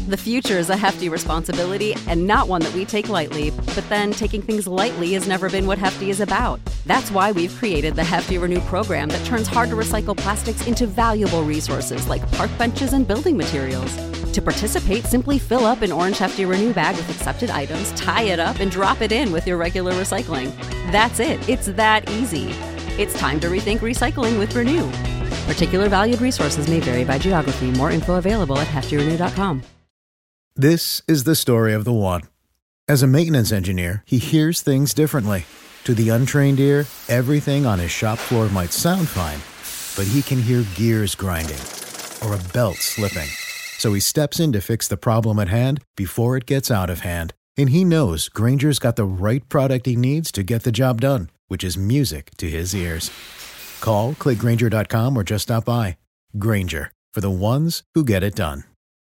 The future is a hefty responsibility and not one that we take lightly, but then taking things lightly has never been what Hefty is about. That's why we've created the Hefty Renew program that turns hard-to-recycle plastics into valuable resources like park benches and building materials. To participate, simply fill up an orange Hefty Renew bag with accepted items, tie it up, and drop it in with your regular recycling. That's it. It's that easy. It's time to rethink recycling with Renew. Particular valued resources may vary by geography. More info available at heftyrenew.com. This is the story of the one. As a maintenance engineer, he hears things differently. To the untrained ear, everything on his shop floor might sound fine, but he can hear gears grinding or a belt slipping. So he steps in to fix the problem at hand before it gets out of hand. And he knows Grainger's got the right product he needs to get the job done, which is music to his ears. Call, click Grainger.com, or just stop by. Grainger, for the ones who get it done.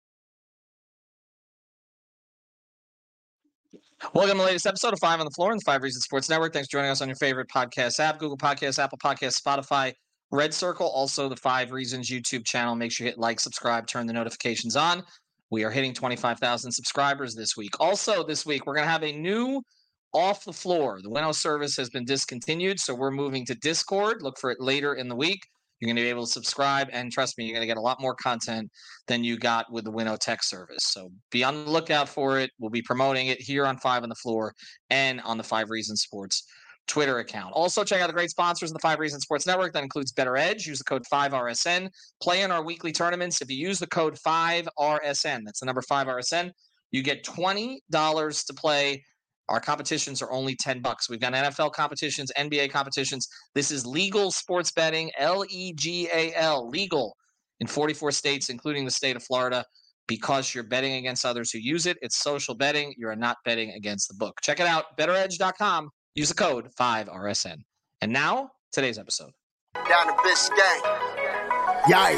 Welcome to the latest episode of 5 on the Floor on the 5 Reasons Sports Network. Thanks for joining us on your favorite podcast app, Google Podcasts, Apple Podcasts, Spotify, Red Circle, also the 5 Reasons YouTube channel. Make sure you hit like, subscribe, turn the notifications on. We are hitting 25,000 subscribers this week. Also this week, we're going to have a new Off the Floor. The Winnow service has been discontinued, so we're moving to Discord. Look for it later in the week. You're going to be able to subscribe, and trust me, you're going to get a lot more content than you got with the Winnow Tech service. So be on the lookout for it. We'll be promoting it here on 5 on the Floor and on the 5 Reasons Sports Twitter account. Also, check out the great sponsors of the 5 Reasons Sports Network. That includes Better Edge. Use the code 5RSN. Play in our weekly tournaments. If you use the code 5RSN, that's the number 5RSN, you get $20 to play. Our competitions are only $10. We've got NFL competitions, NBA competitions. This is legal sports betting, Legal, legal in 44 states, including the state of Florida. Because you're betting against others who use it, it's social betting. You are not betting against the book. Check it out, betteredge.com. Use the code 5RSN. And now, today's episode. Down to Biscayne. Yikes.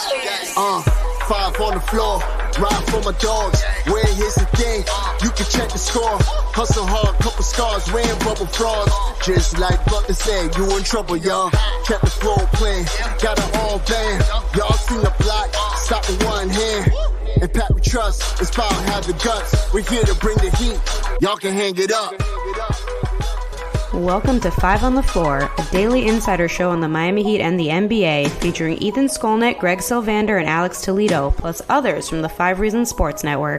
5 on the floor. Ride for my dogs. Where here's the thing. You can check the score. Hustle hard, couple scars. Wearing rubber frogs. Just like Butler said, you in trouble, y'all. Kept the floor playing. Got it all band. Y'all seen the block. Stop with one hand. And Pat, we trust. It's power, have the guts. We're here to bring the heat. Y'all can hang it up. Welcome to 5 on the Floor, a daily insider show on the Miami Heat and the NBA, featuring Ethan Skolnick, Greg Sylvander, and Alex Toledo, plus others from the 5 Reasons Sports Network.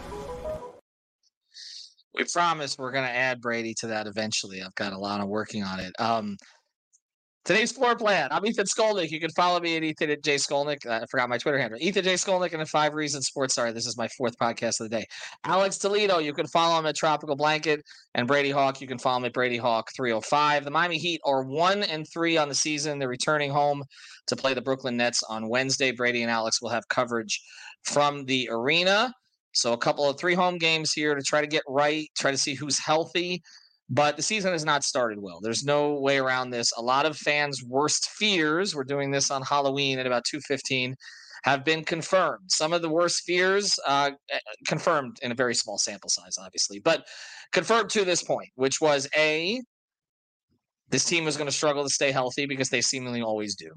We promise we're going to add Brady to that eventually. I've got a lot of working on it. Today's floor plan. I'm Ethan Skolnick. You can follow me at Ethan at J Skolnick. I forgot my Twitter handle. Ethan J Skolnick and the 5 Reasons Sports. Sorry, this is my 4th podcast of the day. Alex Toledo. You can follow him at Tropical Blanket. And Brady Hawk. You can follow him at Brady Hawk 305. The Miami Heat are 1-3 on the season. They're returning home to play the Brooklyn Nets on Wednesday. Brady and Alex will have coverage from the arena. So a couple of 3 home games here to try to get right, try to see who's healthy. But the season has not started well. There's no way around this. A lot of fans' worst fears, we're doing this on Halloween at about 2:15, have been confirmed. Some of the worst fears confirmed in a very small sample size, obviously, but confirmed to this point, which was A, this team was going to struggle to stay healthy because they seemingly always do.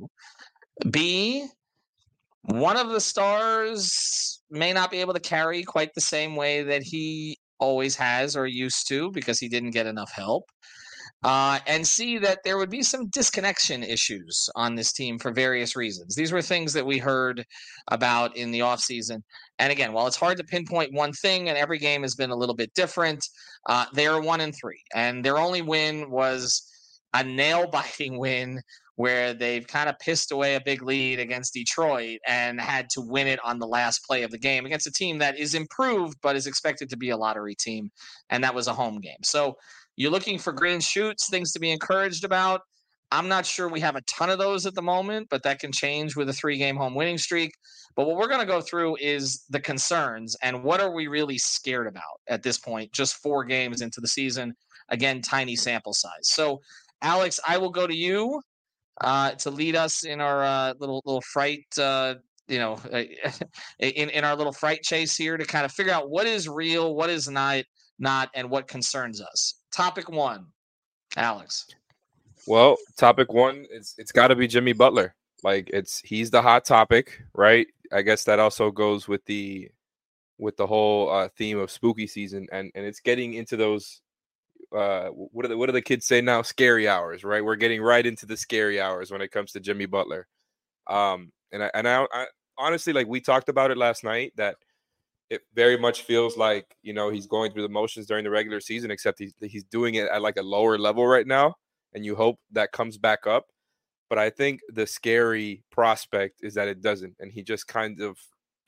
B, one of the stars may not be able to carry quite the same way that he always has or used to because he didn't get enough help. And see that there would be some disconnection issues on this team for various reasons. These were things that we heard about in the offseason. And again, while it's hard to pinpoint one thing and every game has been a little bit different, they are 1-3. And their only win was a nail-biting win where they've kind of pissed away a big lead against Detroit and had to win it on the last play of the game against a team that is improved but is expected to be a lottery team, and that was a home game. So you're looking for green shoots, things to be encouraged about. I'm not sure we have a ton of those at the moment, but that can change with a 3-game home winning streak. But what we're going to go through is the concerns and what are we really scared about at this point, just 4 games into the season. Again, tiny sample size. So, Alex, I will go to you to lead us in our little fright, in our little fright chase here to kind of figure out what is real, what is not, and what concerns us. Topic 1, Alex. Well, topic 1 it's got to be Jimmy Butler. Like he's the hot topic, right? I guess that also goes with the with the whole theme of spooky season, and it's getting into those what do the kids say now? Scary hours, right? We're getting right into the scary hours when it comes to Jimmy Butler. And I honestly, like, we talked about it last night, that it very much feels like, you know, he's going through the motions during the regular season, except he's doing it at like a lower level right now, and you hope that comes back up. But I think the scary prospect is that it doesn't, and he just kind of,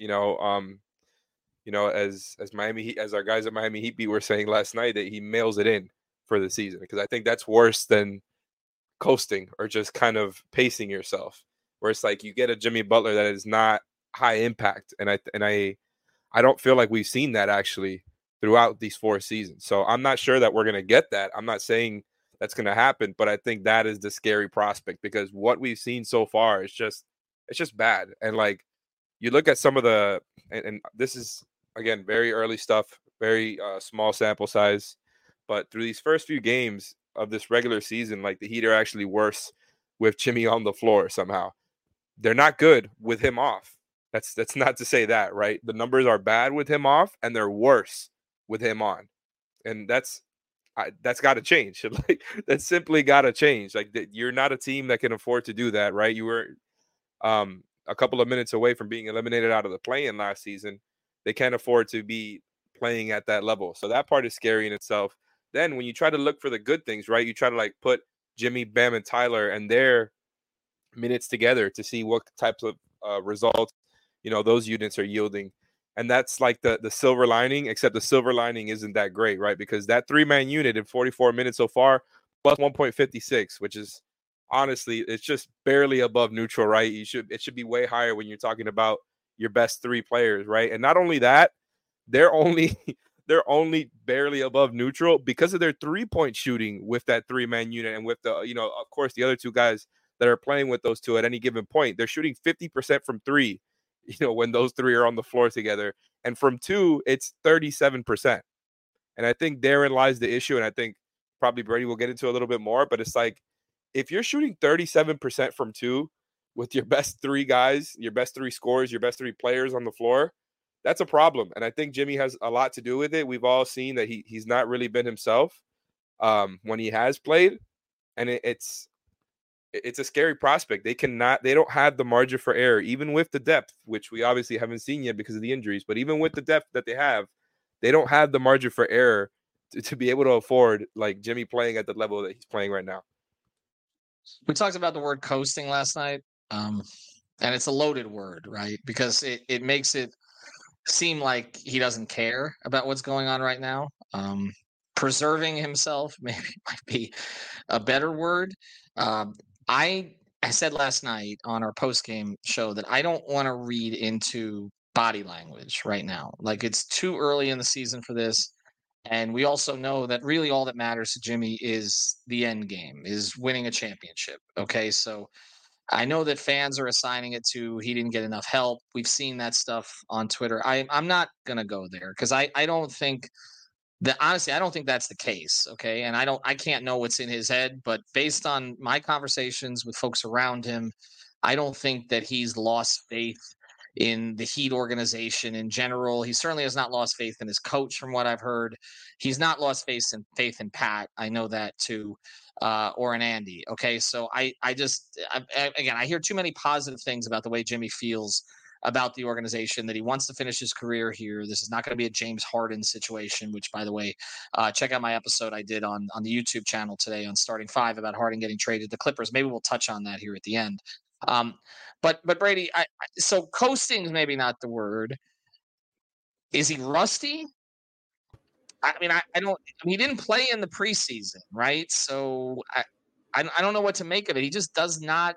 as Miami Heat, as our guys at Miami Heat beat were saying last night, that he mails it in for the season, because I think that's worse than coasting or just kind of pacing yourself, where it's like you get a Jimmy Butler that is not high impact, and I don't feel like we've seen that actually throughout these 4 seasons. So I'm not sure that we're going to get that. I'm not saying that's going to happen, but I think that is the scary prospect, because what we've seen so far is just bad. And like, you look at some of the, and this is, again, very early stuff, very small sample size, but through these first few games of this regular season, like, the Heat are actually worse with Jimmy on the floor somehow. They're not good with him off. That's not to say that, right? The numbers are bad with him off, and they're worse with him on. And that's got to change. Like, that's simply got to change. Like, you're not a team that can afford to do that, right? You were a couple of minutes away from being eliminated out of the play-in last season. They can't afford to be playing at that level. So that part is scary in itself. Then when you try to look for the good things, right, you try to like put Jimmy, Bam, and Tyler and their minutes together to see what types of results, those units are yielding. And that's like the silver lining, except the silver lining isn't that great, right? Because that 3-man unit in 44 minutes so far, plus 1.56, which is honestly, it's just barely above neutral, right? It should be way higher when you're talking about your best 3 players, right? And not only that, they're only barely above neutral because of their 3-point shooting with that 3-man unit, and with the, of course, the other 2 guys that are playing with those 2 at any given point. They're shooting 50% from 3, when those 3 are on the floor together. And from 2, it's 37%. And I think therein lies the issue. And I think probably Brady will get into a little bit more, but it's like, if you're shooting 37% from 2 with your best 3 guys, your best 3 scorers, your best 3 players on the floor, that's a problem. And I think Jimmy has a lot to do with it. We've all seen that he's not really been himself when he has played. And it's a scary prospect. They don't have the margin for error, even with the depth, which we obviously haven't seen yet because of the injuries. But even with the depth that they have, they don't have the margin for error to be able to afford like Jimmy playing at the level that he's playing right now. We talked about the word coasting last night, and it's a loaded word, right? Because it makes it seem like he doesn't care about what's going on right now. Preserving himself maybe might be a better word. I said last night on our post-game show that I don't want to read into body language right now. Like, it's too early in the season for this. And we also know that really all that matters to Jimmy is the end game, is winning a championship. Okay, so I know that fans are assigning it to he didn't get enough help. We've seen that stuff on Twitter. I'm not going to go there because I don't think that, honestly, I don't think that's the case. Okay. And I can't know what's in his head, but based on my conversations with folks around him, I don't think that he's lost faith in the Heat organization in general. He certainly has not lost faith in his coach, from what I've heard. He's not lost faith in Pat. I know that too, or in Andy. Okay, so I hear too many positive things about the way Jimmy feels about the organization, that he wants to finish his career here. This is not going to be a James Harden situation, which, by the way, check out my episode I did on the YouTube channel today on Starting 5 about Harden getting traded to the Clippers. Maybe we'll touch on that here at the end. But Brady, so coasting is maybe not the word. Is he rusty? I mean, he didn't play in the preseason, right? So I don't know what to make of it. He just does not.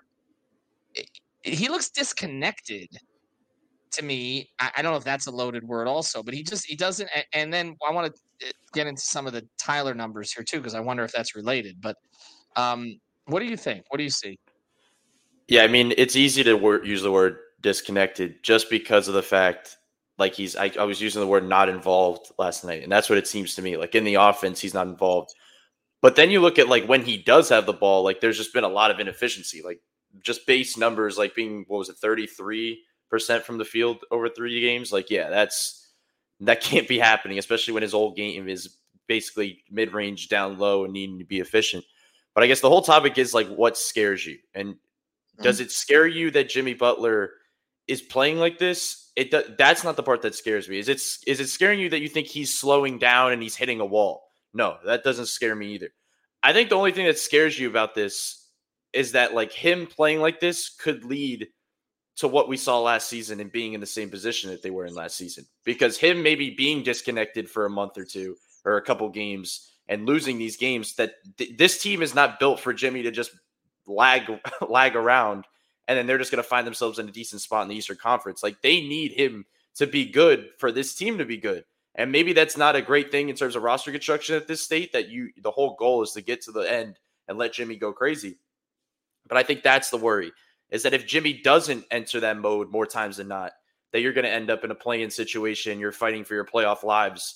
He looks disconnected to me. I don't know if that's a loaded word also, but he doesn't. And then I want to get into some of the Tyler numbers here too, because I wonder if that's related. But what do you think? What do you see? Yeah, I mean, it's easy to use the word disconnected just because of the fact, like, I was using the word not involved last night, and that's what it seems to me. Like, in the offense, he's not involved. But then you look at, like, when he does have the ball, like, there's just been a lot of inefficiency. Like, just base numbers, like being, 33% from the field over 3 games? Like, yeah, that's That can't be happening, especially when his old game is basically mid-range down low and needing to be efficient. But I guess the whole topic is like, what scares you? And does it scare you that Jimmy Butler is playing like this? That's not the part that scares me. Is it scaring you that you think he's slowing down and he's hitting a wall? No, that doesn't scare me either. I think the only thing that scares you about this is that like him playing like this could lead to what we saw last season and being in the same position that they were in last season. Because him maybe being disconnected for a month or two or a couple games and losing these games, that this team is not built for Jimmy to just lag around and then they're just going to find themselves in a decent spot in the Eastern Conference. Like, they need him to be good for this team to be good. And maybe that's not a great thing in terms of roster construction at this state, that the whole goal is to get to the end and let Jimmy go crazy. But I think that's the worry, is that if Jimmy doesn't enter that mode more times than not, that you're going to end up in a play-in situation. You're fighting for your playoff lives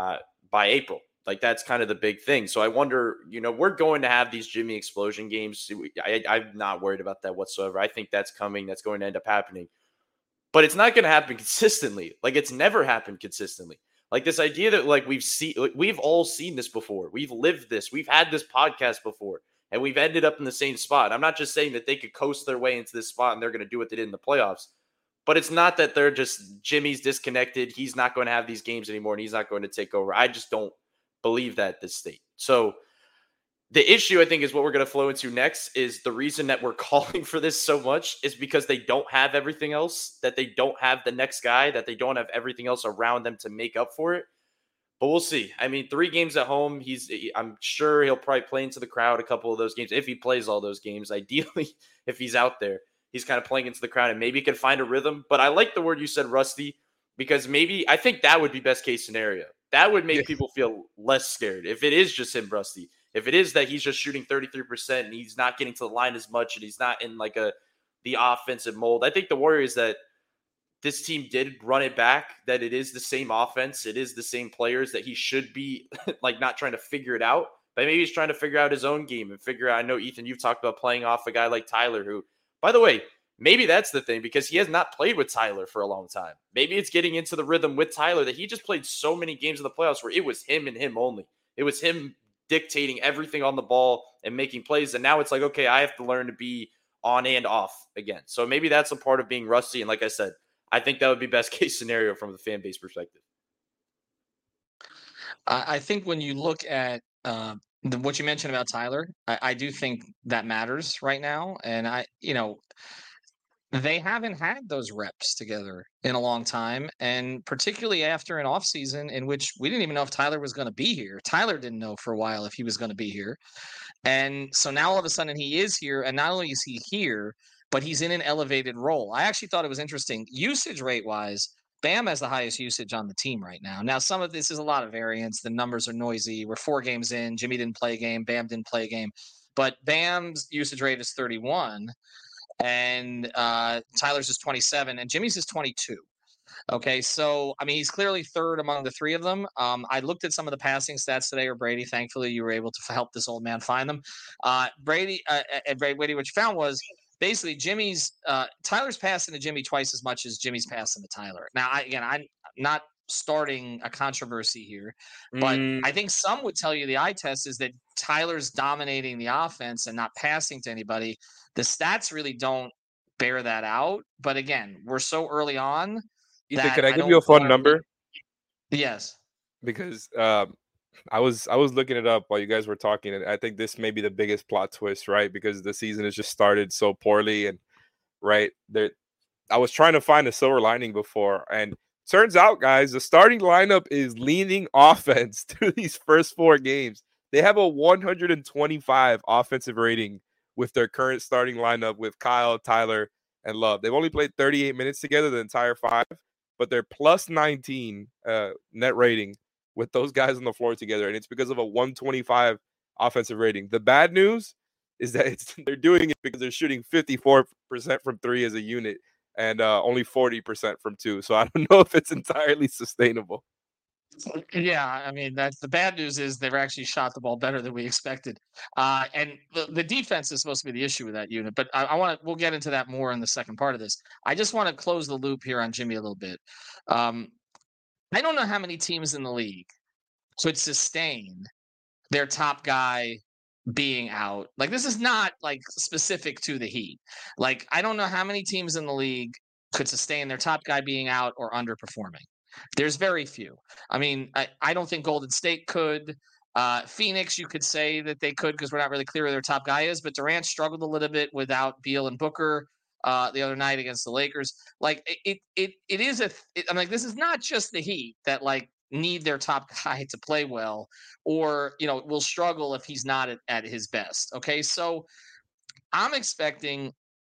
by April. Like, that's kind of the big thing. So I wonder, we're going to have these Jimmy explosion games. I'm not worried about that whatsoever. I think that's coming. That's going to end up happening. But it's not going to happen consistently. Like, it's never happened consistently. Like, this idea that, like, we've all seen this before. We've lived this. We've had this podcast before. And we've ended up in the same spot. I'm not just saying that they could coast their way into this spot and they're going to do what they did in the playoffs. But it's not that they're just, Jimmy's disconnected. He's not going to have these games anymore and he's not going to take over. I just don't believe that at this state. So the issue, I think, is what we're going to flow into next, is the reason that we're calling for this so much is because they don't have everything else, that they don't have the next guy, that they don't have everything else around them to make up for it. But we'll see. I mean, 3 games at home, I'm sure he'll probably play into the crowd a couple of those games, if he plays all those games. Ideally, if he's out there, he's kind of playing into the crowd and maybe he can find a rhythm. But I like the word you said, rusty, because I think that would be best case scenario. That would make people feel less scared if it is just him, rusty. If it is that he's just shooting 33% and he's not getting to the line as much and he's not in like the offensive mold. I think the worry is that this team did run it back, that it is the same offense. It is the same players, that he should be like not trying to figure it out, but maybe he's trying to figure out his own game and figure out. I know, Ethan, you've talked about playing off a guy like Tyler, who, by the way, maybe that's the thing, because he has not played with Tyler for a long time. Maybe it's getting into the rhythm with Tyler, that he just played so many games in the playoffs where it was him and him only. It was him dictating everything on the ball and making plays. And now it's like, okay, I have to learn to be on and off again. So maybe that's a part of being rusty. And like I said, I think that would be best case scenario from the fan base perspective. I think when you look at what you mentioned about Tyler, I do think that matters right now. And they haven't had those reps together in a long time. And particularly after an offseason in which we didn't even know if Tyler was going to be here. Tyler didn't know for a while if he was going to be here. And so now all of a sudden he is here. And not only is he here, but he's in an elevated role. I actually thought it was interesting. Usage rate wise, Bam has the highest usage on the team right now. Now, some of this is a lot of variance. The numbers are noisy. We're 4 games in. Jimmy didn't play a game. Bam didn't play a game. But Bam's usage rate is 31, and Tyler's is 27, and Jimmy's is 22. Okay, so, I mean, he's clearly third among the 3 of them. I looked at some of the passing stats today, or Brady. Thankfully, you were able to help this old man find them. Brady, what you found was, basically, Tyler's passing to Jimmy twice as much as Jimmy's passing to Tyler. Now, I'm not starting a controversy here, but I think some would tell you the eye test is that Tyler's dominating the offense and not passing to anybody. The stats really don't bear that out. But again, we're so early on. Ethan, can I give you a fun number? Yes. Because I was looking it up while you guys were talking, and I think this may be the biggest plot twist, right? Because the season has just started so poorly, and right there, I was trying to find a silver lining before, and turns out, guys, the starting lineup is leaning offense through these first 4 games. They have a 125 offensive rating with their current starting lineup with Kyle, Tyler, and Love. They've only played 38 minutes together the entire 5, but they're plus 19 net rating with those guys on the floor together, and it's because of a 125 offensive rating. The bad news is that they're doing it because they're shooting 54% from 3 as a unit and only 40% from 2. So I don't know if it's entirely sustainable. Yeah, I mean, that's the bad news is they've actually shot the ball better than we expected. And the defense is supposed to be the issue with that unit, but we'll get into that more in the second part of this. I just want to close the loop here on Jimmy a little bit. I don't know how many teams in the league could sustain their top guy being out. Like, this is not like specific to the Heat. Like, I don't know how many teams in the league could sustain their top guy being out or underperforming. There's very few. I mean, I don't think Golden State could. Phoenix, you could say that they could because we're not really clear who their top guy is, but Durant struggled a little bit without Beal and Booker the other night against the Lakers. Like, I'm like, this is not just the Heat that like need their top guy to play well, or will struggle if he's not at his best. Okay, so I'm expecting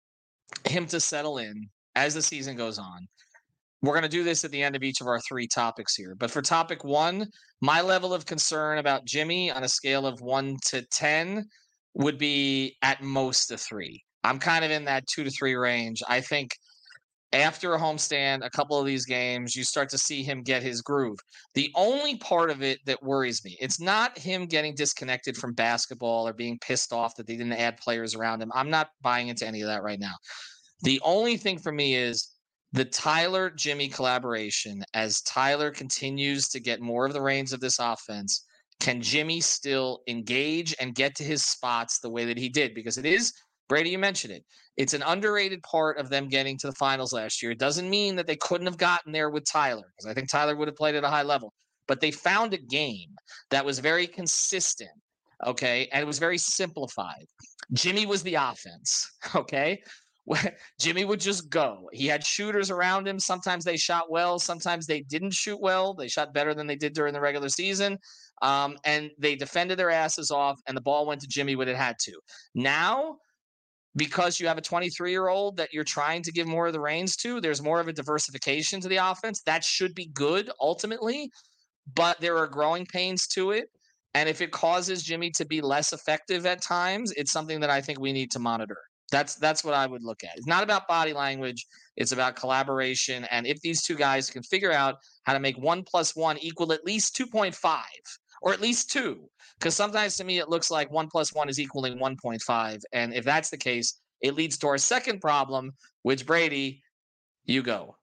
him to settle in as the season goes on. We're going to do this at the end of each of our 3 topics here. But for topic 1, my level of concern about Jimmy on a scale of 1 to 10 would be at most a 3. I'm kind of in that 2 to 3 range. I think after a homestand, a couple of these games, you start to see him get his groove. The only part of it that worries me, it's not him getting disconnected from basketball or being pissed off that they didn't add players around him. I'm not buying into any of that right now. The only thing for me is the Tyler-Jimmy collaboration. As Tyler continues to get more of the reins of this offense, can Jimmy still engage and get to his spots the way that he did? Because it is, Brady, you mentioned it, it's an underrated part of them getting to the finals last year. It doesn't mean that they couldn't have gotten there with Tyler, because I think Tyler would have played at a high level. But they found a game that was very consistent, okay, and it was very simplified. Jimmy was the offense, okay? Jimmy would just go. He had shooters around him. Sometimes they shot well. Sometimes they didn't shoot well. They shot better than they did during the regular season. And they defended their asses off, and the ball went to Jimmy when it had to. Now, because you have a 23-year-old that you're trying to give more of the reins to, there's more of a diversification to the offense. That should be good ultimately, but there are growing pains to it. And if it causes Jimmy to be less effective at times, it's something that I think we need to monitor. That's what I would look at. It's not about body language. It's about collaboration. And if these two guys can figure out how to make 1 + 1 equal at least 2.5 or at least 2, because sometimes to me it looks like 1 + 1 is equaling 1.5. And if that's the case, it leads to our second problem, which, Brady, you go.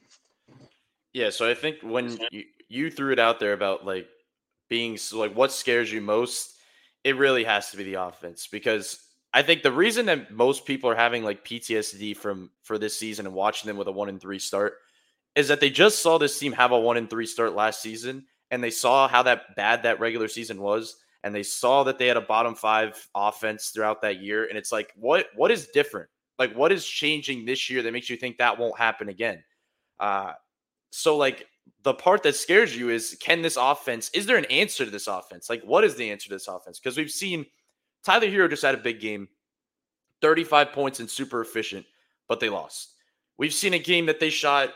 Yeah, so I think when you threw it out there about like being like what scares you most, it really has to be the offense, because I think the reason that most people are having like PTSD for this season and watching them with a 1-3 start is that they just saw this team have a 1-3 start last season, and they saw how bad that regular season was, and they saw that they had a bottom 5 offense throughout that year. And it's like, what is different? Like, what is changing this year that makes you think that won't happen again? So like the part that scares you is, can this offense, is there an answer to this offense? Like, what is the answer to this offense? Because we've seen Tyler Hero just had a big game, 35 points and super efficient, but they lost. We've seen a game that they shot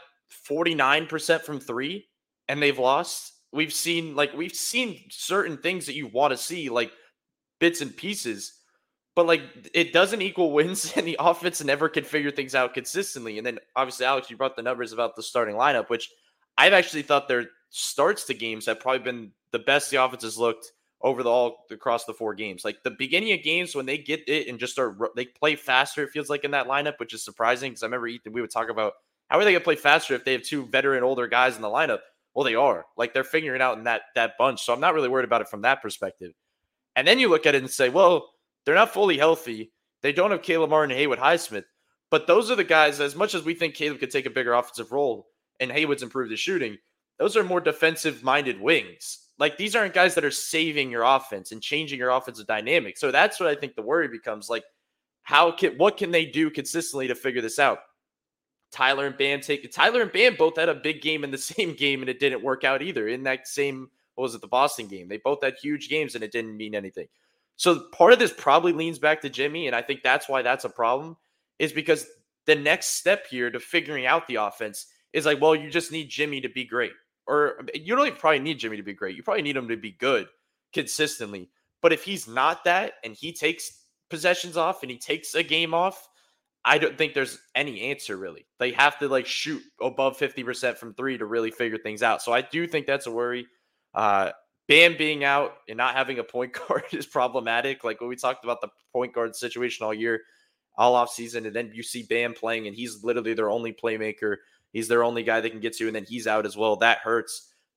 49% from 3 and they've lost. We've seen certain things that you want to see, like bits and pieces, but like it doesn't equal wins, and the offense never can figure things out consistently. And then obviously, Alex, you brought the numbers about the starting lineup, which I've actually thought their starts to games have probably been the best the offense has looked across the 4 games. Like the beginning of games when they get it and just they play faster, it feels like, in that lineup, which is surprising, because I remember Ethan, we would talk about how are they going to play faster if they have 2 veteran older guys in the lineup. Well, they are. Like, they're figuring it out in that bunch. So I'm not really worried about it from that perspective. And then you look at it and say, well, they're not fully healthy. They don't have Caleb Martin and Haywood Highsmith. But those are the guys, as much as we think Caleb could take a bigger offensive role and Haywood's improved his shooting, those are more defensive-minded wings. Like, these aren't guys that are saving your offense and changing your offensive dynamic. So that's what I think the worry becomes. Like, what can they do consistently to figure this out? Tyler and Bam both had a big game in the same game, and it didn't work out either. In that same, the Boston game? They both had huge games, and it didn't mean anything. So part of this probably leans back to Jimmy, and I think that's why that's a problem, is because the next step here to figuring out the offense is like, well, you just need Jimmy to be great. Or you don't even probably need Jimmy to be great. You probably need him to be good consistently. But if he's not that, and he takes possessions off and he takes a game off, I don't think there's any answer, really. They have to like shoot above 50% from 3 to really figure things out. So I do think that's a worry. Bam being out and not having a point guard is problematic. Like when we talked about the point guard situation all year, all off season, and then you see Bam playing and he's literally their only playmaker. He's their only guy they can get to, and then he's out as well. That hurts.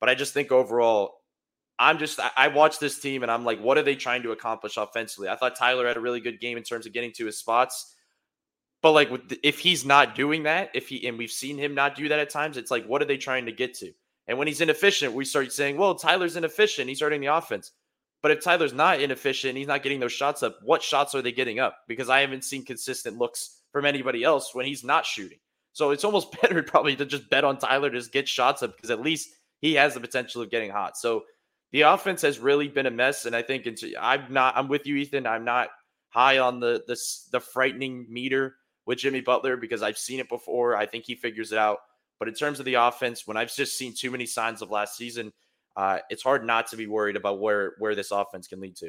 But I just think overall, I watch this team and I'm like, what are they trying to accomplish offensively? I thought Tyler had a really good game in terms of getting to his spots. But like, if he's not doing that, and we've seen him not do that at times, it's like, what are they trying to get to? And when he's inefficient, we start saying, well, Tyler's inefficient. He's hurting the offense. But if Tyler's not inefficient, he's not getting those shots up, what shots are they getting up? Because I haven't seen consistent looks from anybody else when he's not shooting. So it's almost better probably to just bet on Tyler to just get shots up, because at least he has the potential of getting hot. So the offense has really been a mess. And I think I'm with you, Ethan. I'm not high on the frightening meter with Jimmy Butler, because I've seen it before. I think he figures it out. But in terms of the offense, when I've just seen too many signs of last season, it's hard not to be worried about where this offense can lead to.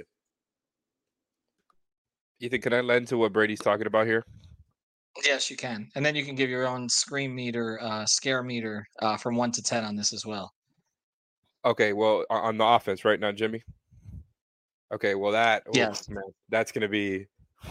Ethan, can I lend to what Brady's talking about here? Yes, you can. And then you can give your own scare meter from 1 to 10 on this as well. Okay, well, on the offense right now, Jimmy. Okay, well yes, man, that's going to be,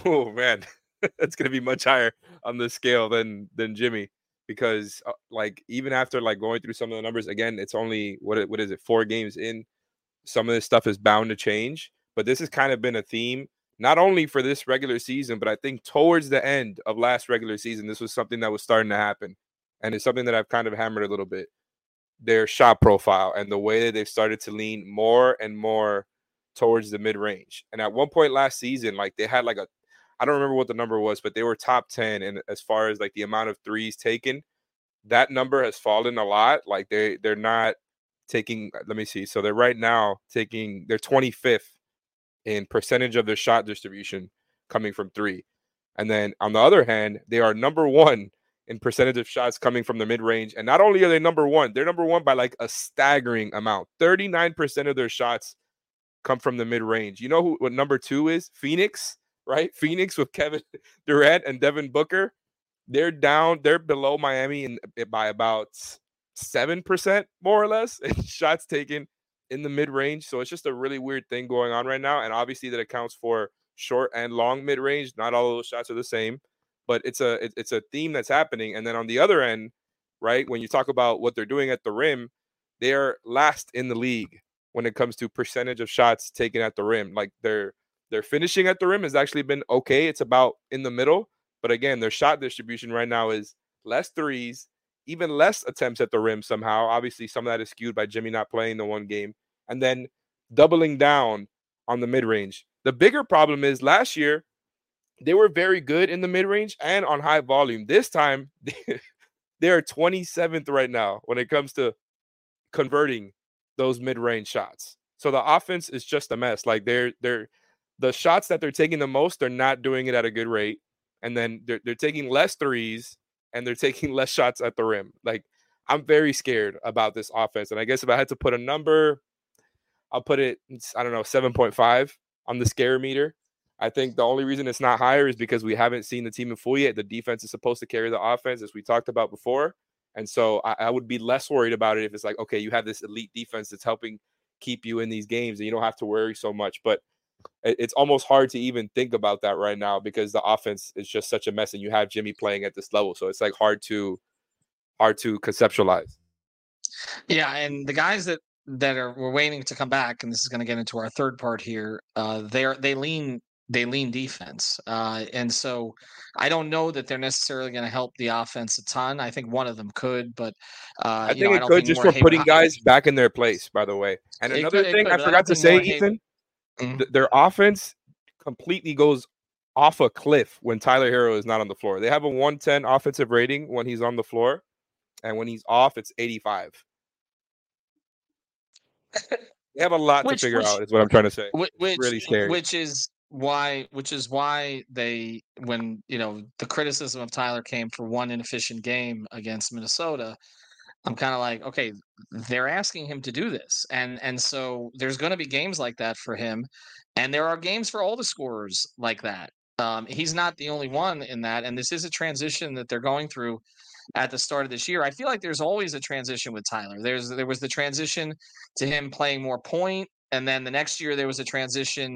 that's going to be much higher on the scale than Jimmy, because like even after like going through some of the numbers again, it's only what is it, 4 games in. Some of this stuff is bound to change, but this has kind of been a theme not only for this regular season, but I think towards the end of last regular season, this was something that was starting to happen, and it's something that I've kind of hammered a little bit. Their shot profile and the way that they've started to lean more and more towards the mid-range. And at one point last season, like they had like I don't remember what the number was, but they were top 10. And as far as like the amount of threes taken, that number has fallen a lot. Like they're not taking, let me see. So they're right now they're 25th in percentage of their shot distribution coming from 3. And then on the other hand, they are number 1 in percentage of shots coming from the mid-range. And not only are they number 1, they're number 1 by like a staggering amount. 39% of their shots come from the mid-range. You know what number 2 is? Phoenix, right? Phoenix with Kevin Durant and Devin Booker. They're below Miami by about 7%, more or less, in shots taken in the mid-range. So it's just a really weird thing going on right now. And obviously that accounts for short and long mid-range. Not all of those shots are the same, but it's a theme that's happening. And then on the other end, right, when you talk about what they're doing at the rim, they are last in the league when it comes to percentage of shots taken at the rim. Like their finishing at the rim has actually been okay. It's about in the middle. But again, their shot distribution right now is less threes, even less attempts at the rim somehow. Obviously, some of that is skewed by Jimmy not playing the one game. And then doubling down on the mid-range. The bigger problem is last year, they were very good in the mid-range and on high volume. This time, they are 27th right now when it comes to converting those mid-range shots. So the offense is just a mess. Like the shots that they're taking the most, they're not doing it at a good rate. And then they're taking less threes and they're taking less shots at the rim. Like I'm very scared about this offense. And I guess if I had to put a number, I'll put it, 7.5 on the scare meter. I think the only reason it's not higher is because we haven't seen the team in full yet. The defense is supposed to carry the offense, as we talked about before. And so I would be less worried about it if it's like, okay, you have this elite defense that's helping keep you in these games and you don't have to worry so much. But it's almost hard to even think about that right now because the offense is just such a mess and you have Jimmy playing at this level. So it's like hard to conceptualize. Yeah, and the guys that we're waiting to come back, and this is going to get into our third part here, they lean defense. And so I don't know that they're necessarily going to help the offense a ton. I think one of them could, but I think it could just for putting guys back in their place, by the way. And another thing I forgot to say, Ethan, their offense completely goes off a cliff when Tyler Herro is not on the floor. They have a 110 offensive rating when he's on the floor, and when he's off, it's 85. They have a lot to figure out, is what I'm trying to say. It's really scary. Which is why they, when the criticism of Tyler came for one inefficient game against Minnesota, I'm kind of like, okay, they're asking him to do this, and so there's going to be games like that for him, and there are games for all the scorers like that. He's not the only one in that, and this is a transition that they're going through at the start of this year. I feel like there's always a transition with Tyler. There was the transition to him playing more point, and then the next year there was a transition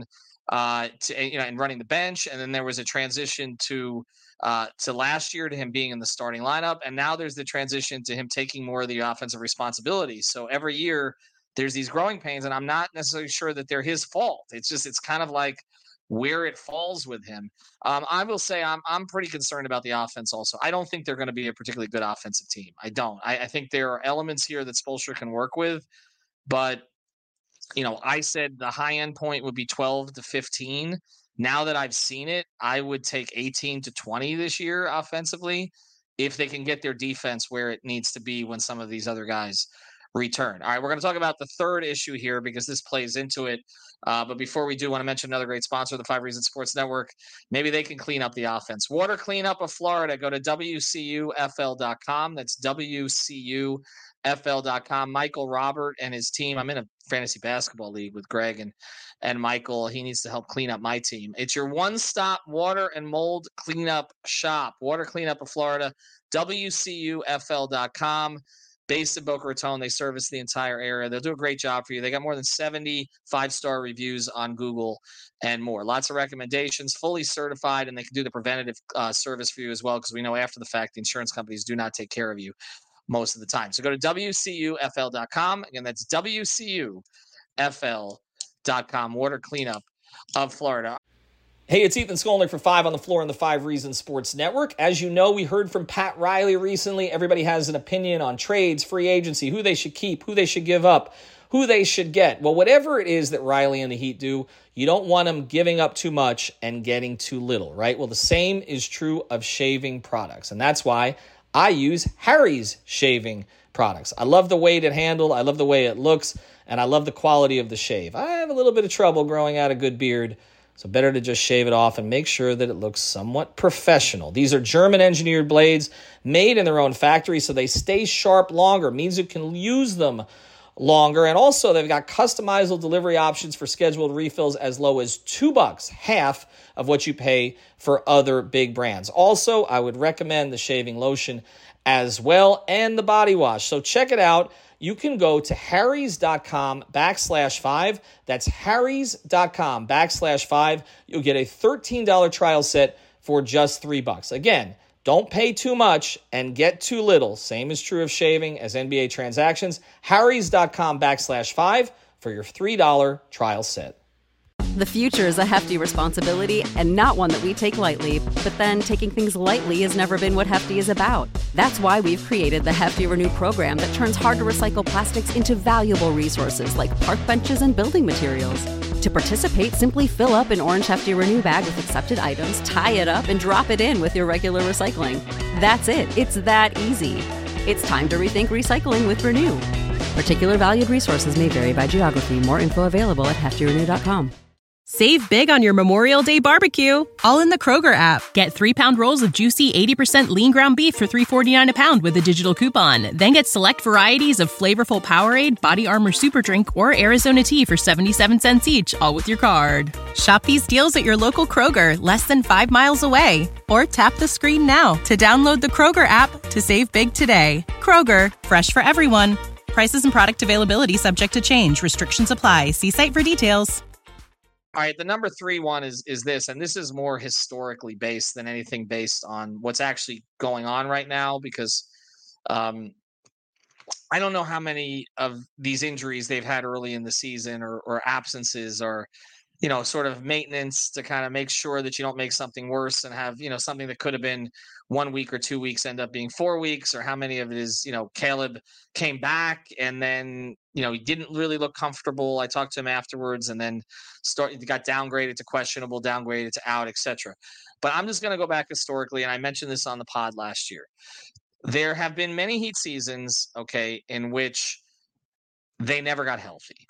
and running the bench. And then there was a transition to last year to him being in the starting lineup. And now there's the transition to him taking more of the offensive responsibilities. So every year there's these growing pains, and I'm not necessarily sure that they're his fault. It's kind of like where it falls with him. I will say I'm pretty concerned about the offense also. I don't think they're going to be a particularly good offensive team. I don't. I think there are elements here that Spoelstra can work with, but I said the high end point would be 12 to 15. Now that I've seen it, I would take 18 to 20 this year offensively if they can get their defense where it needs to be when some of these other guys return. All right, we're going to talk about the third issue here because this plays into it. But before we do, I want to mention another great sponsor, the 5 Reasons Sports Network. Maybe they can clean up the offense. Water Cleanup of Florida. Go to WCUFL.com. That's WCUFL.com. Michael Robert and his team. I'm in a fantasy basketball league with Greg and Michael. He needs to help clean up my team. It's your one-stop water and mold cleanup shop. Water Cleanup of Florida. WCUFL.com. Based in Boca Raton, they service the entire area. They'll do a great job for you. They got more than 70 5-star reviews on Google and more. Lots of recommendations, fully certified, and they can do the preventative service for you as well, because we know after the fact the insurance companies do not take care of you most of the time. So go to WCUFL.com. Again, that's WCUFL.com. Water Cleanup of Florida. Hey, it's Ethan Skolnick for 5 on the Floor on the 5 Reasons Sports Network. As you know, we heard from Pat Riley recently. Everybody has an opinion on trades, free agency, who they should keep, who they should give up, who they should get. Well, whatever it is that Riley and the Heat do, you don't want them giving up too much and getting too little, right? Well, the same is true of shaving products, and that's why I use Harry's shaving products. I love the weight it handles, I love the way it looks, and I love the quality of the shave. I have a little bit of trouble growing out a good beard, so better to just shave it off and make sure that it looks somewhat professional. These are German-engineered blades made in their own factory, so they stay sharp longer. Means you can use them longer. And also, they've got customizable delivery options for scheduled refills as low as $2, half of what you pay for other big brands. Also, I would recommend the shaving lotion as well and the body wash. So check it out. You can go to harrys.com/5. That's harrys.com/5. You'll get a $13 trial set for just $3. Again, don't pay too much and get too little. Same is true of shaving as NBA transactions. harrys.com/5 for your $3 trial set. The future is a hefty responsibility and not one that we take lightly. But then taking things lightly has never been what Hefty is about. That's why we've created the Hefty Renew program that turns hard-to-recycle plastics into valuable resources like park benches and building materials. To participate, simply fill up an orange Hefty Renew bag with accepted items, tie it up, and drop it in with your regular recycling. That's it. It's that easy. It's time to rethink recycling with Renew. Particular valued resources may vary by geography. More info available at heftyrenew.com. Save big on your Memorial Day barbecue, all in the Kroger app. Get 3-pound rolls of juicy 80% lean ground beef for $3.49 a pound with a digital coupon. Then get select varieties of flavorful Powerade, Body Armor Super Drink, or Arizona tea for 77 cents each, all with your card. Shop these deals at your local Kroger, less than 5 miles away. Or tap the screen now to download the Kroger app to save big today. Kroger, fresh for everyone. Prices and product availability subject to change. Restrictions apply. See site for details. All right, the number 3 one is this, and this is more historically based than anything based on what's actually going on right now, because I don't know how many of these injuries they've had early in the season or absences or, sort of maintenance to kind of make sure that you don't make something worse and have, something that could have been 1 week or 2 weeks end up being 4 weeks, or how many of it is, Caleb came back and then, he didn't really look comfortable. I talked to him afterwards and then got downgraded to questionable, downgraded to out, etc. But I'm just going to go back historically, and I mentioned this on the pod last year. There have been many Heat seasons, okay, in which they never got healthy.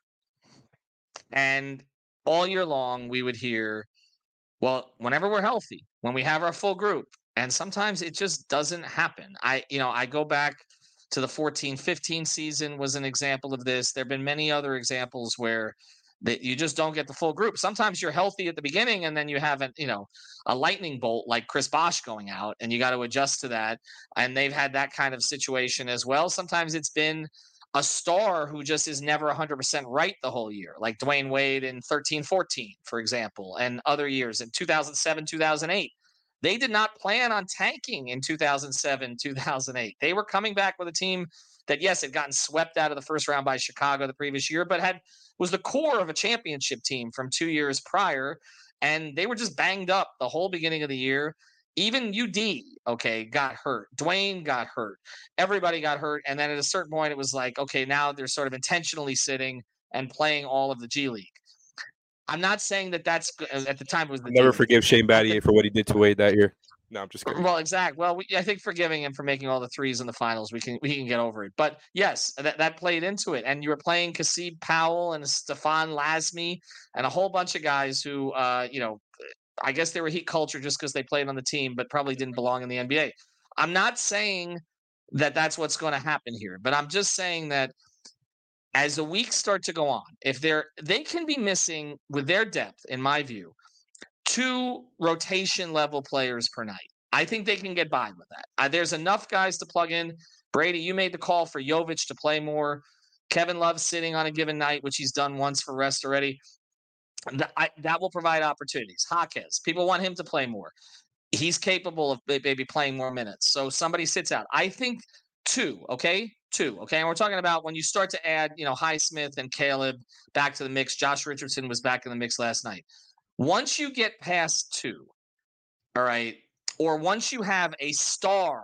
And all year long, we would hear, well, whenever we're healthy, when we have our full group, and sometimes it just doesn't happen. I go back to the 14-15 season was an example of this. There have been many other examples where that you just don't get the full group. Sometimes you're healthy at the beginning, and then you have a lightning bolt like Chris Bosh going out, and you got to adjust to that. And they've had that kind of situation as well. Sometimes it's been a star who just is never 100% right the whole year, like Dwayne Wade in 13-14, for example, and other years in 2007, 2008. They did not plan on tanking in 2007, 2008. They were coming back with a team that, yes, had gotten swept out of the first round by Chicago the previous year, but was the core of a championship team from 2 years prior. And they were just banged up the whole beginning of the year. Even UD, got hurt. Dwayne got hurt. Everybody got hurt. And then at a certain point, it was like, okay, now they're sort of intentionally sitting and playing all of the G League. I'm not saying that that's at the time it was the never forgive Shane Battier for what he did to Wade that year. No, I'm just kidding. Well, exactly. Well, I think forgiving him for making all the threes in the finals, we can get over it. But yes, that played into it. And you were playing Kasib Powell and Stefan Lasme and a whole bunch of guys who, I guess they were Heat culture just because they played on the team, but probably didn't belong in the NBA. I'm not saying that that's what's going to happen here, but I'm just saying that as the weeks start to go on, if they can be missing with their depth, in my view, 2 rotation level players per night. I think they can get by with that. There's enough guys to plug in. Brady, you made the call for Jovic to play more. Kevin Love sitting on a given night, which he's done once for rest already. That will provide opportunities. Jaquez, people want him to play more. He's capable of maybe playing more minutes. So somebody sits out. I think 2, okay? 2, okay? And we're talking about when you start to add, Highsmith and Caleb back to the mix. Josh Richardson was back in the mix last night. Once you get past 2, all right, or once you have a star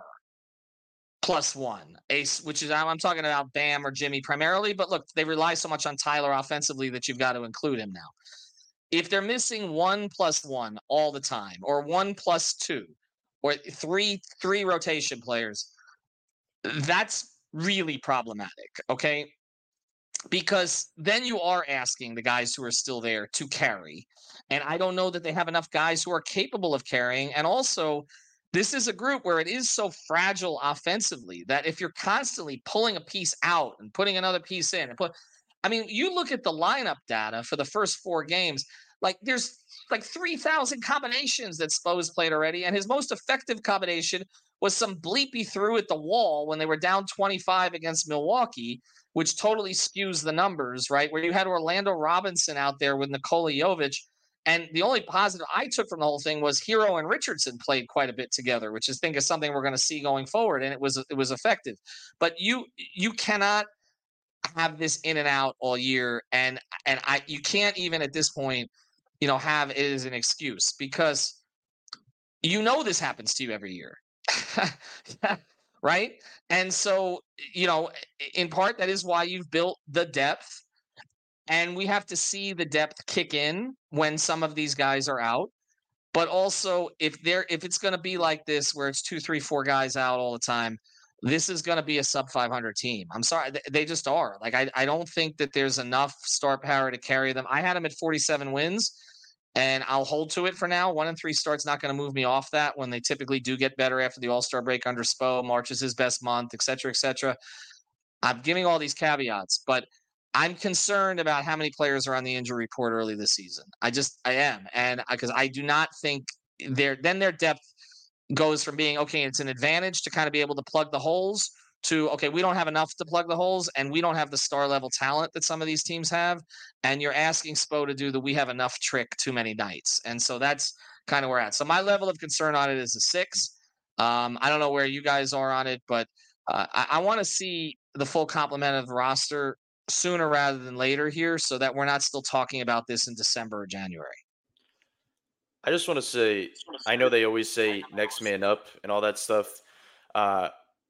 +1, which is I'm talking about Bam or Jimmy primarily, but look, they rely so much on Tyler offensively that you've got to include him now. If they're missing 1+1 all the time, or 1+2, or three rotation players, that's really problematic, okay? Because then you are asking the guys who are still there to carry. And I don't know that they have enough guys who are capable of carrying. And also, this is a group where it is so fragile offensively that if you're constantly pulling a piece out and putting another piece in, you look at the lineup data for the first 4 games, like there's like 3,000 combinations that Spo's played already. And his most effective combination was some bleep he threw at the wall when they were down 25 against Milwaukee, which totally skews the numbers, right? Where you had Orlando Robinson out there with Nikola Jovic. And the only positive I took from the whole thing was Hero and Richardson played quite a bit together, which I think is something we're going to see going forward. And it was effective. But you cannot have this in and out all year. And you can't even at this point, have it as an excuse, because this happens to you every year. Right? And so, in part, that is why you've built the depth. And we have to see the depth kick in when some of these guys are out. But also, if it's going to be like this, where it's 2, 3, 4 guys out all the time, this is going to be a sub 500 team. I'm sorry. They just are. Like, I don't think that there's enough star power to carry them. I had them at 47 wins, and I'll hold to it for now. 1-3 start's not going to move me off that when they typically do get better after the All-Star break under Spo. March is his best month, et cetera, et cetera. I'm giving all these caveats, but I'm concerned about how many players are on the injury report early this season. I am. And because I do not think their depth goes from being, okay, it's an advantage to kind of be able to plug the holes to, okay, we don't have enough to plug the holes and we don't have the star level talent that some of these teams have. And you're asking Spo to do the we have enough trick too many nights. And so that's kind of where we're at. So my level of concern on it is a 6. I don't know where you guys are on it, but I want to see the full complement of the roster sooner rather than later here, so that we're not still talking about this in December or January. I just want to say, I know they always say next man up and all that stuff. I'll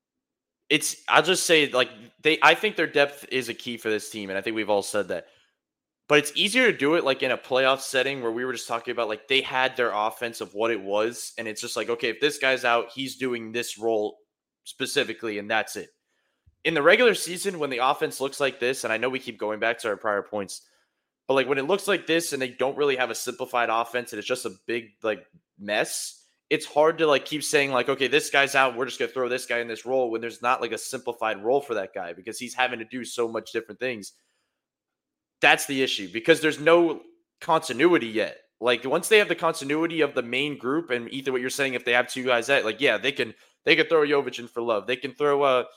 just say, like, I think their depth is a key for this team, and I think we've all said that. But it's easier to do it like in a playoff setting where we were just talking about, like, they had their offense of what it was, and it's just like, okay, if this guy's out, he's doing this role specifically, and that's it. In the regular season, when the offense looks like this, and I know we keep going back to our prior points, but like when it looks like this and they don't really have a simplified offense and it's just a big like mess, it's hard to like keep saying like, okay, this guy's out, we're just going to throw this guy in this role when there's not like a simplified role for that guy because he's having to do so much different things. That's the issue because there's no continuity yet. Like once they have the continuity of the main group and Ethan, what you're saying, if they have 2 guys that like, yeah, they can throw Jovic in for Love. They can throw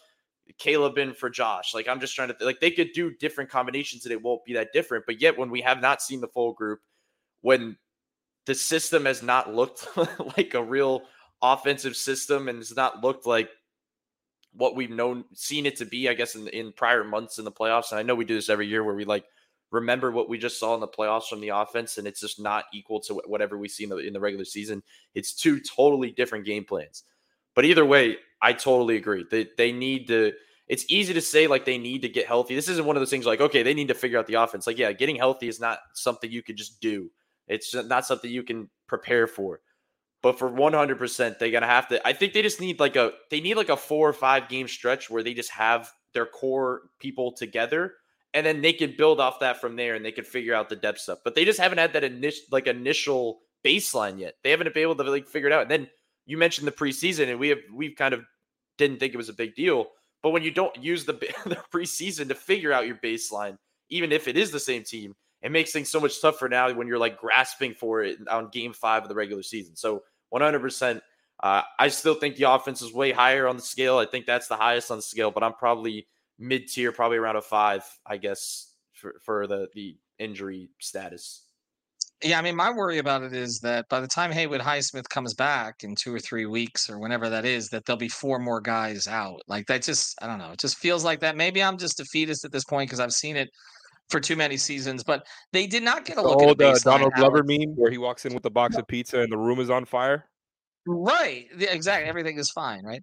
Caleb in for Josh. Like, I'm just trying to like they could do different combinations and it won't be that different. But yet when we have not seen the full group, when the system has not looked like a real offensive system and has not looked like what we've seen it to be, I guess, in prior months in the playoffs. And I know we do this every year where we like remember what we just saw in the playoffs from the offense, and it's just not equal to whatever we see in the regular season. It's two totally different game plans. But either way, I totally agree. They need to – it's easy to say like they need to get healthy. This isn't one of those things like, okay, they need to figure out the offense. Like, yeah, getting healthy is not something you could just do. It's not something you can prepare for. But for 100%, they're going to have to – I think they just need like a 4 or 5 game stretch where they just have their core people together, and then they can build off that from there and they can figure out the depth stuff. But they just haven't had that initial baseline yet. They haven't been able to like figure it out. And then you mentioned the preseason, and we've kind of didn't think it was a big deal. But when you don't use the preseason to figure out your baseline, even if it is the same team, it makes things so much tougher now when you're like grasping for it on game 5 of the regular season. So 100%, I still think the offense is way higher on the scale. I think that's the highest on the scale, but I'm probably mid-tier, probably around a 5, I guess, for the injury status. Yeah, I mean, my worry about it is that by the time Haywood Highsmith comes back in 2 or 3 weeks or whenever that is, that there'll be 4 more guys out. Like, that just, I don't know. It just feels like that. Maybe I'm just defeatist at this point because I've seen it for too many seasons, but they did not get a look at the baseline. Donald Glover meme where he walks in with a box of pizza and the room is on fire. Right. Exactly. Everything is fine. Right.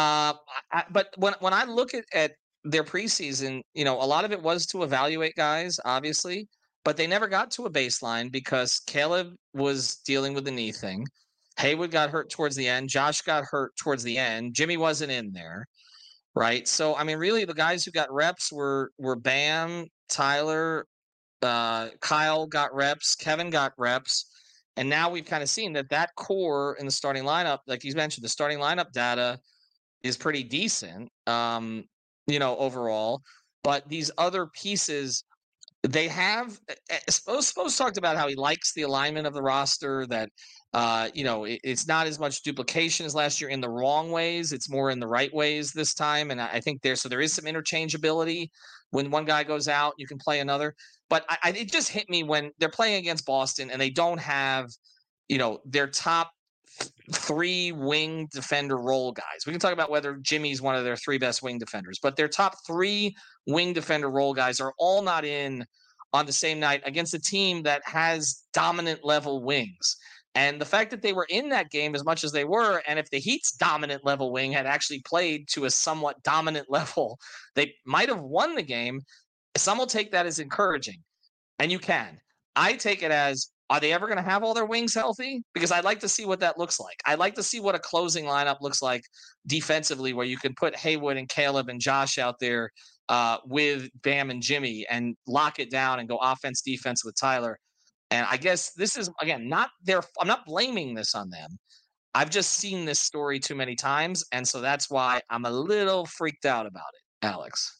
But when I look at their preseason, a lot of it was to evaluate guys, obviously, but they never got to a baseline because Caleb was dealing with the knee thing. Haywood got hurt towards the end. Josh got hurt towards the end. Jimmy wasn't in there. Right. So, I mean, really the guys who got reps were Bam, Tyler, Kyle got reps, Kevin got reps. And now we've kind of seen that core in the starting lineup, like you mentioned, the starting lineup data is pretty decent, overall. But these other pieces, they have – Spose talked about how he likes the alignment of the roster, that, it's not as much duplication as last year in the wrong ways. It's more in the right ways this time. And I think there is some interchangeability. When one guy goes out, you can play another. But it just hit me when they're playing against Boston and they don't have, their top 3 wing defender role guys. We can talk about whether Jimmy's one of their 3 best wing defenders, but their top 3 wing defender role guys are all not in on the same night against a team that has dominant level wings. And the fact that they were in that game as much as they were, and if the Heat's dominant level wing had actually played to a somewhat dominant level, they might have won the game. Some will take that as encouraging, and you can. I take it as, are they ever going to have all their wings healthy? Because I'd like to see what that looks like. I'd like to see what a closing lineup looks like defensively, where you can put Haywood and Caleb and Josh out there with Bam and Jimmy and lock it down and go offense, defense with Tyler. And I guess this is, again, I'm not blaming this on them. I've just seen this story too many times, and so that's why I'm a little freaked out about it, Alex.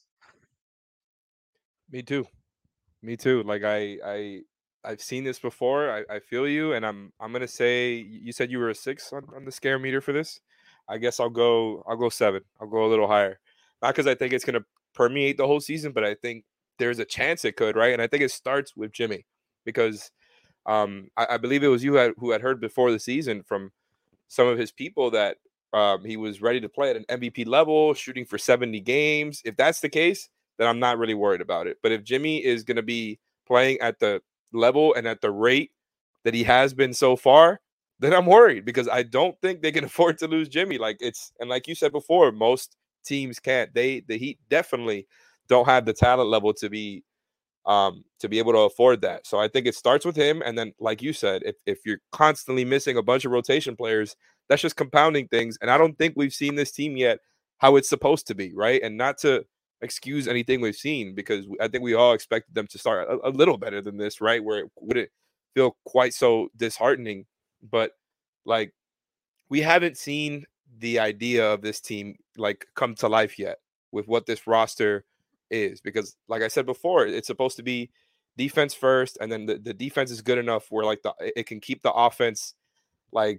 Me too. Like I've seen this before. I feel you, and I'm gonna say, you said you were a 6 on the scare meter for this. I guess I'll go 7. I'll go a little higher. Not because I think it's gonna permeate the whole season, but I think there's a chance it could, right? And I think it starts with Jimmy, because I believe it was you who had heard before the season from some of his people that he was ready to play at an MVP level, shooting for 70 games. If that's the case, then I'm not really worried about it. But if Jimmy is going to be playing at the level and at the rate that he has been so far, then I'm worried, because I don't think they can afford to lose Jimmy. And like you said before, most teams can't. The Heat definitely don't have the talent level to be able to afford that. So I think it starts with him. And then, like you said, if you're constantly missing a bunch of rotation players, that's just compounding things. And I don't think we've seen this team yet how it's supposed to be, right? And not to excuse anything we've seen, because I think we all expected them to start a little better than this, right? Where it wouldn't feel quite so disheartening. But like, we haven't seen the idea of this team like come to life yet with what this roster is, because like I said before, it's supposed to be defense first, and then the defense is good enough where like it can keep the offense like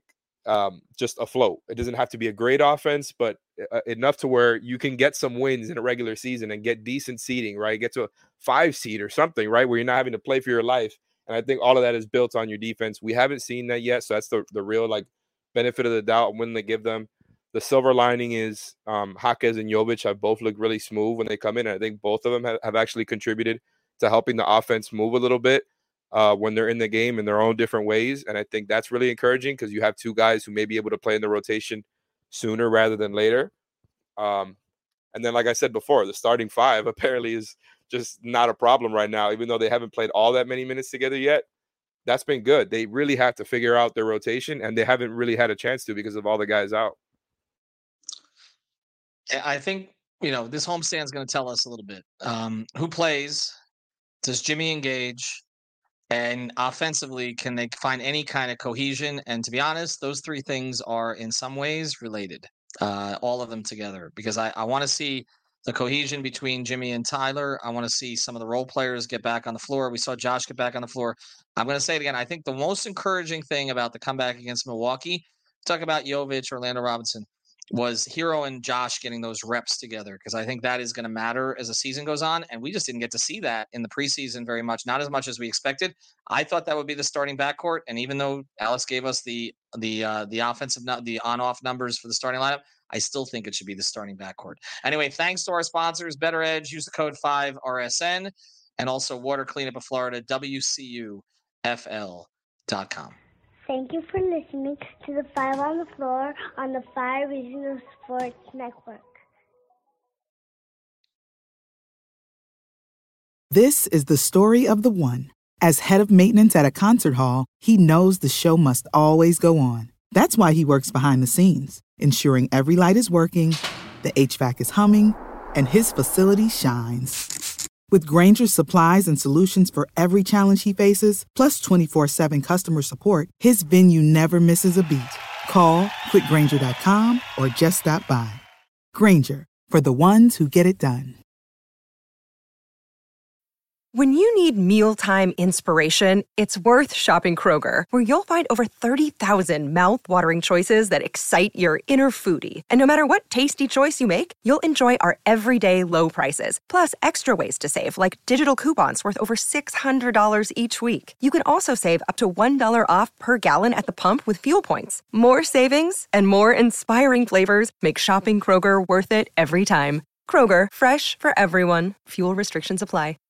just afloat. It doesn't have to be a great offense, but enough to where you can get some wins in a regular season and get decent seeding, right? Get to a 5 seed or something, right? Where you're not having to play for your life. And I think all of that is built on your defense. We haven't seen that yet. So that's the real like benefit of the doubt when they give them. The silver lining is Jaquez and Jovic have both looked really smooth when they come in. And I think both of them have actually contributed to helping the offense move a little bit when they're in the game in their own different ways. And I think that's really encouraging because you have 2 guys who may be able to play in the rotation sooner rather than later. And then, like I said before, the starting 5 apparently is just not a problem right now, even though they haven't played all that many minutes together yet. That's been good. They really have to figure out their rotation, and they haven't really had a chance to because of all the guys out. I think, this homestand is going to tell us a little bit. Who plays? Does Jimmy engage? And offensively, can they find any kind of cohesion? And to be honest, those 3 things are in some ways related, all of them together, because I want to see the cohesion between Jimmy and Tyler. I want to see some of the role players get back on the floor. We saw Josh get back on the floor. I'm going to say it again. I think the most encouraging thing about the comeback against Milwaukee, talk about Jovic, Orlando Robinson, was Hero and Josh getting those reps together, because I think that is going to matter as the season goes on. And we just didn't get to see that in the preseason very much, not as much as we expected. I thought that would be the starting backcourt. And even though Alex gave us the offensive, the on-off numbers for the starting lineup, I still think it should be the starting backcourt. Anyway, thanks to our sponsors, Better Edge. Use the code 5RSN, and also Water Cleanup of Florida, WCUFL.com. Thank you for listening to the 5 on the Floor on the 5 Regional Sports Network. This is the story of the one. As head of maintenance at a concert hall, he knows the show must always go on. That's why he works behind the scenes, ensuring every light is working, the HVAC is humming, and his facility shines. With Grainger's supplies and solutions for every challenge he faces, plus 24/7 customer support, his venue never misses a beat. Call quickgrainger.com or just stop by. Grainger, for the ones who get it done. When you need mealtime inspiration, it's worth shopping Kroger, where you'll find over 30,000 mouth-watering choices that excite your inner foodie. And no matter what tasty choice you make, you'll enjoy our everyday low prices, plus extra ways to save, like digital coupons worth over $600 each week. You can also save up to $1 off per gallon at the pump with fuel points. More savings and more inspiring flavors make shopping Kroger worth it every time. Kroger, fresh for everyone. Fuel restrictions apply.